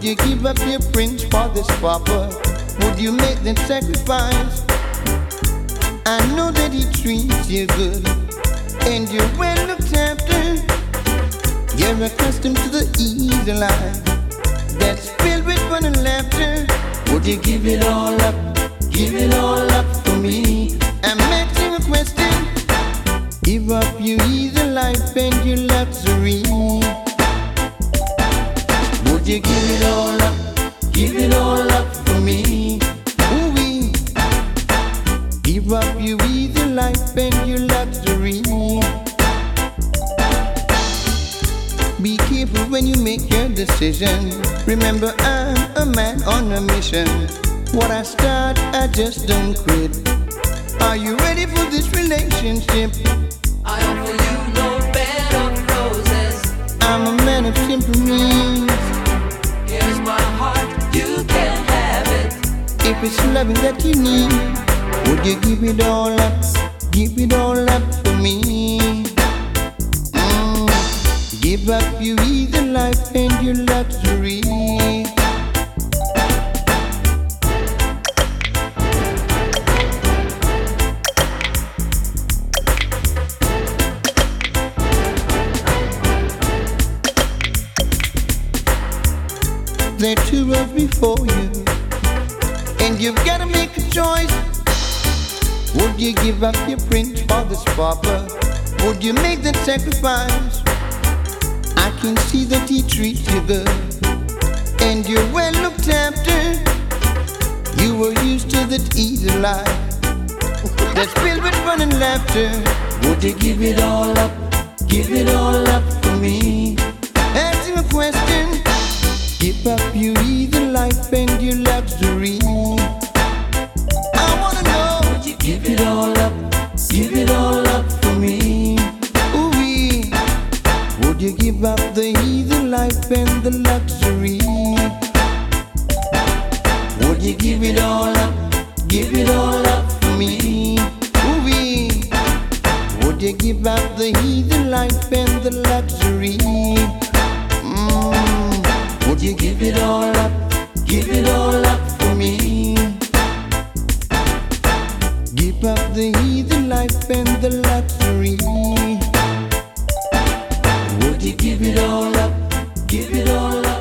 Would you give up your prince for this pauper? Would you make that sacrifice? I know that he treats you good, and you're well looked after. You're accustomed to the easy life that's filled with fun and laughter. Would you give it all up? Give it all up for me? I'm asking a question. Give up your easy life and your luxury. Would you give it all up? Give it all up for me? Ooh-wee. Give up your easy life and your luxury. Be careful when you make your decision. Remember, I'm a man on a mission. What I start, I just don't quit. Are you ready for this relationship? I offer you no bed of roses. I'm a man of simple means. Here's my heart, you can have it. If it's loving that you need, would you give it all up? Give it all up for me? Give up your easy life and your luxury. There are two roads before you, and you've got to make a choice. Would you give up your prince for this pauper? Would you make that sacrifice? I can see that he treats you good, and you're well looked after. You were used to that easy life that's filled with fun and laughter. Would you give it all up? Give it all up for me? Asking a question. Give up your easy life and your luxury. I wanna know. Would you give it all up? Give it all up for me? Ooh-wee. Would you give up the easy life and the luxury? Would you give it all up? Give it all up for me? Ooh-wee. Would you give up the easy life and the luxury? Would you give it all up? Give it all up for me? Give up the easy life and the luxury. Would you give it all up? Give it all up?